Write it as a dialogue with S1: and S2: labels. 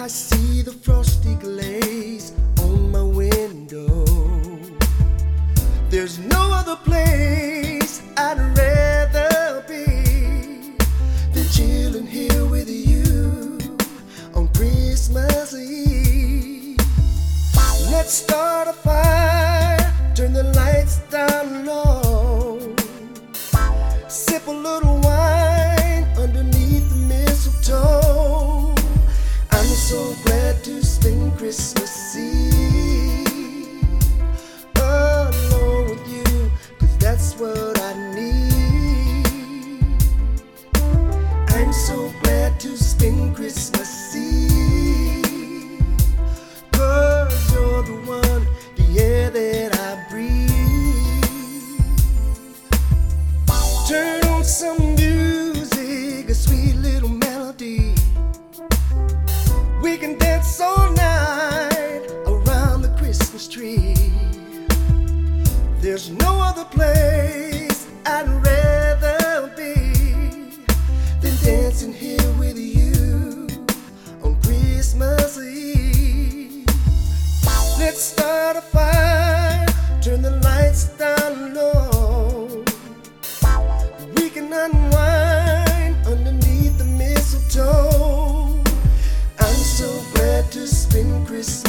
S1: I see the frosty glaze on my window. There's no other place I'd rather be than chilling here with you on Christmas Eve. Let's start a fire, turn the lights down low, sip a little wine underneath the mistletoe. I'm so glad to spend Christmas Eve alone with you, 'cause that's what I need. I'm so glad to spend Christmas Eve, 'cause you're the one, the air that I breathe. Turn on some music, a sweet little melody. We can dance all night around the Christmas tree. There's no other place I'd rather be than dancing here with you on Christmas Eve. Let's start a fire, turn the lights down low. We can unwind underneath the mistletoe. I'm so glad to spend Christmas